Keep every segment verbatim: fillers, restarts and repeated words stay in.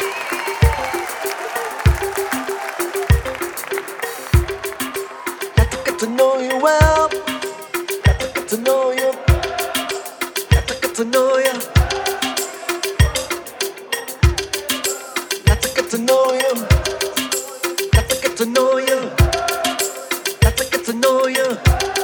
Got to get to know you well. Got to get to know you. Got to get to know you. Got to get to know you. Got to get to know you. Got to get to know you.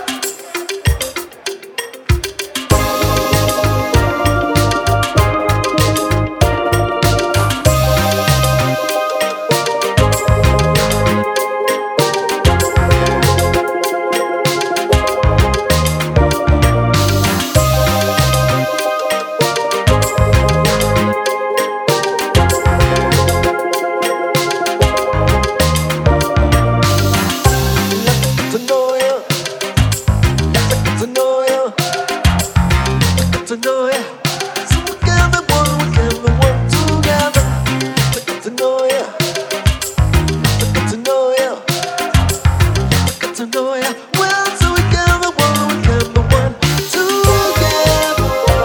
To know you, so we can be one, we can be one together. To get to know you, to get to know you, to get to know you. Well, so we can be one, we can be one together.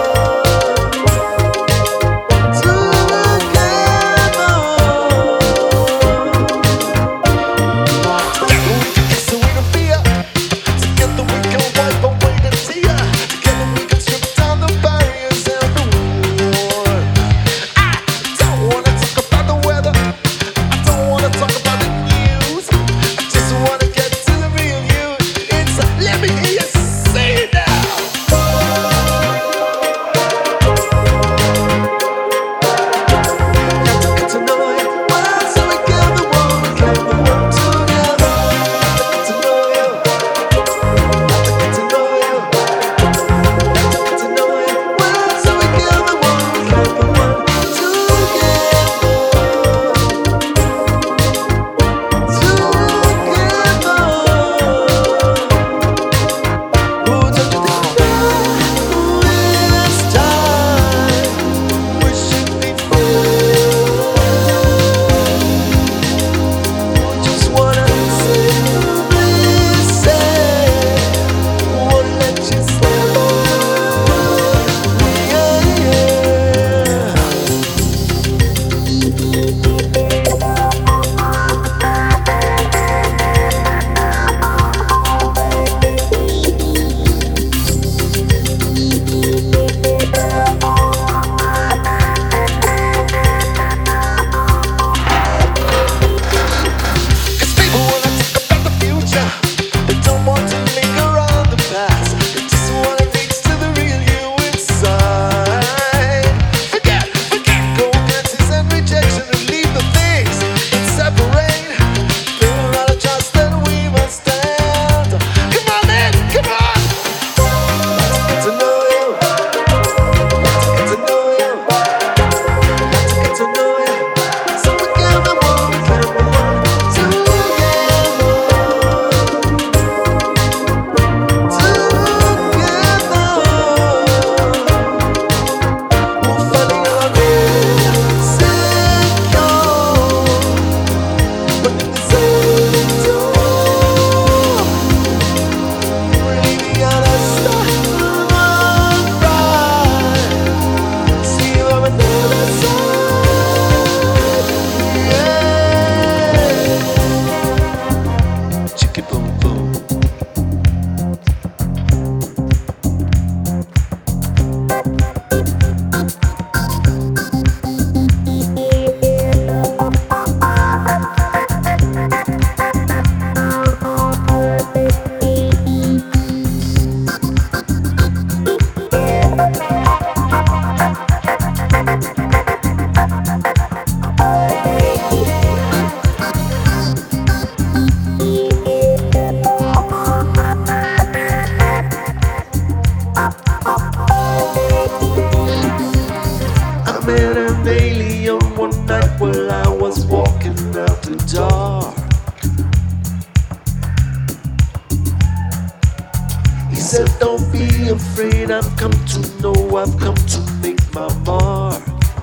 Together we can kiss and we can fear. Together we can wipe away the tear. Together we can strip down the barriers and the war. I don't wanna talk about the weather. I don't wanna talk about the news. I just wanna get to the real you. It's let me hear you say it now. Got to get to know you. Well, so we can be one, we can be one together. Got to get to know you. Got to get to know you. Get to know you. Well, so we can be one, we can be one together. Together. Oh, don't you think now it's time we should be friends? Just wanna simply say, won't let you slip away. Yeah, yeah. Cause people wanna talk about the future. They don't want to linger on the past. They just wanna reach to the real you inside. Forget, forget gold glances and rejection and leave the things that separate. Build on a trust that we must stand. Come on then, come on. Get to know you. Get to know you. Get to know you. So we can be one, we can be one together. Together. We'll find our secure. But in the same door, we're leaving out a star bright. See you on the other side. Yeah. Chicky boom boom. I met an alien one night while I was walking out the dark. He said, don't be afraid, I've come to know, I've come to make my mark.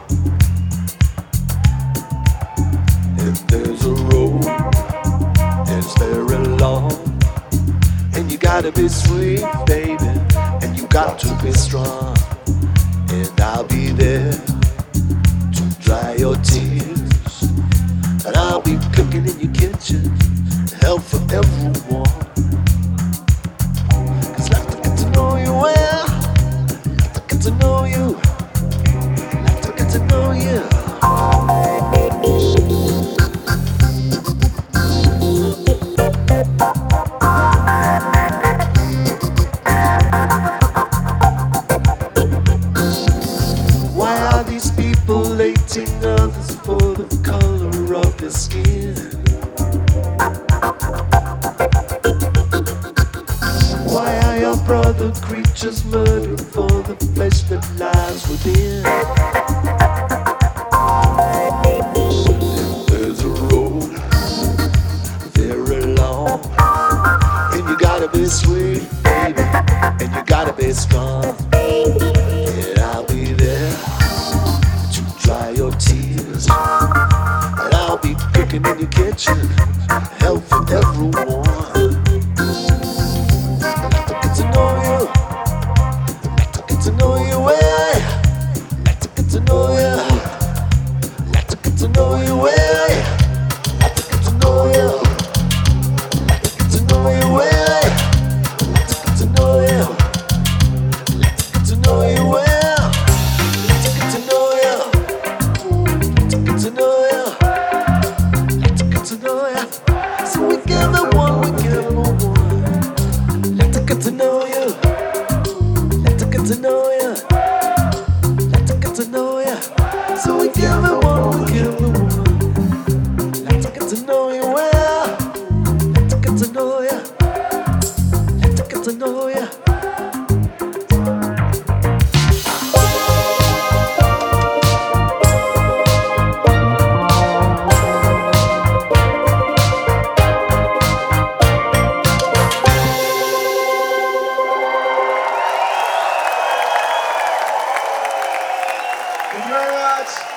And there's a road, it's very long, and you gotta be sweet, baby, and you got to be strong. And I'll be there to dry your tears. cooking in your kitchen. Help for everyone. Cause like to get to know you well. Like to get to know you. Like to get to know you. Why are these people hating others for the color of their skin? Why are your brother creatures murdered for the flesh that lies within? There's a road very long, and you gotta be sweet, baby, and you gotta be strong. And I'll be there to dry your tears, and I'll be cooking in your kitchen, help for everyone. Like to get to know you, like to get to know you well, like to get to know you, like to get to know you well, like to get to know you, like to get to know you well, like to get to know you, like to get to know you well, like to get to know you, like to get to know you, like to get to know you. So we give it one, we give it one. Like to get to know you, like to get to know you, like to get to know you. So we give it one, we give it one. Like to get to know you well, like to get to know you, like to get to know you. Thank you very much.